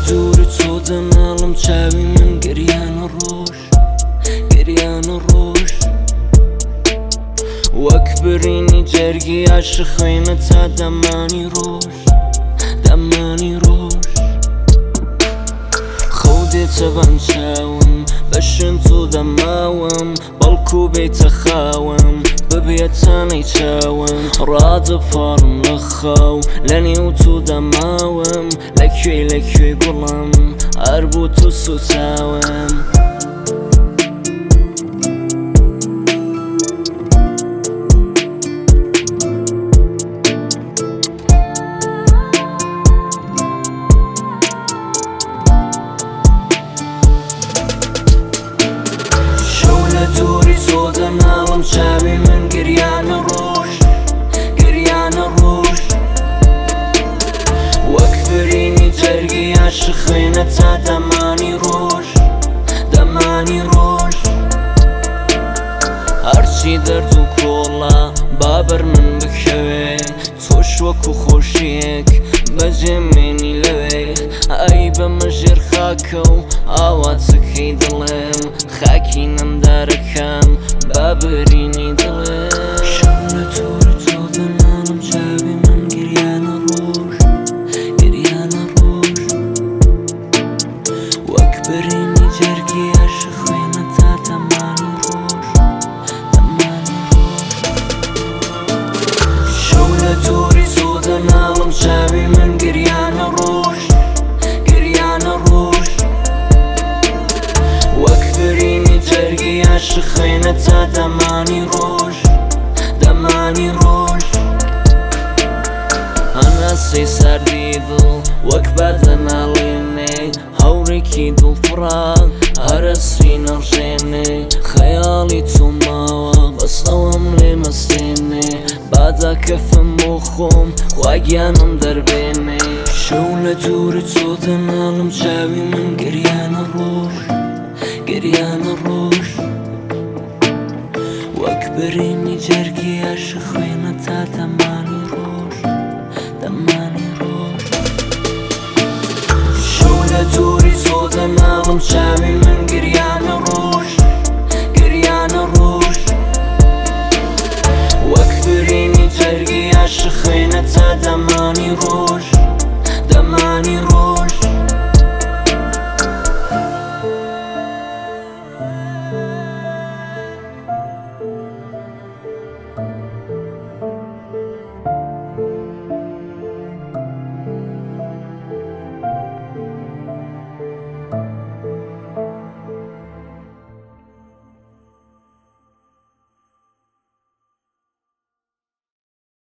دووری تۆ دەناڵم چاوی من گریانە ڕۆژ گریانە ڕۆژ وەک برینی جەرگی عاشق خوێنە تا دەمانی ڕۆژ دەمانی ڕۆژ خەو دێتە بەم چاوم بەشن تۆ دەماوم بەڵکو بێتە خاوم ببێتانەی چاوم ڕادەپاڕم لە خاو لە نێو تۆ دەماوم لەکوێ گوڵم هەر بۆ تۆ سوتاوم دووری تۆ دەناڵم چاوی من گریانە ڕۆژ گریانە ڕۆژ وەک برینی جەرگی عاشق خوێنە تا دەمانی ڕۆژ دەمانی ڕۆژ هەرچی دەرد و کۆڵە بابەر من بکەوێ تۆش وەکو خۆشیەک بەجێمێنی لەوێ ئەی بەمە ژێر خاکە و ئاواتەکەی دڵێم خاکی نەمدارەکەم بابرینی دڵێم شەو لە تۆرە تۆ دەناڵم چاوی من گریانە ڕۆژ گریانە ڕۆژ وەک برینی جەرگی عاشق خوێنە تا دەمانی ڕۆژ دەمانی ڕۆژ شەو لە تۆری تۆ دەناڵم چاوی من گریانە ڕۆژ گریانە ڕۆژ وەک برینی جەرگی عاشق خوێنە تا دەمانی ڕۆژ دەمانی ڕۆژ هەناسەی ساردی دڵ وەک بەدەناڵێنێ هەورێکی دڵفڕا هەرەسی نەڕژێنێ خەیاڵی تۆ ماوە بەس ئەوەم لێ مەستێنێ بادا کەفم بۆ خۆم خوا گیانم دەربێنێ شەو لە دووری تۆ دەناڵم چاوی من گریانە ڕۆژ گریانە ڕۆژ وەک برینی جەرگی عاشق خوێنە تا دەمانی ڕۆژ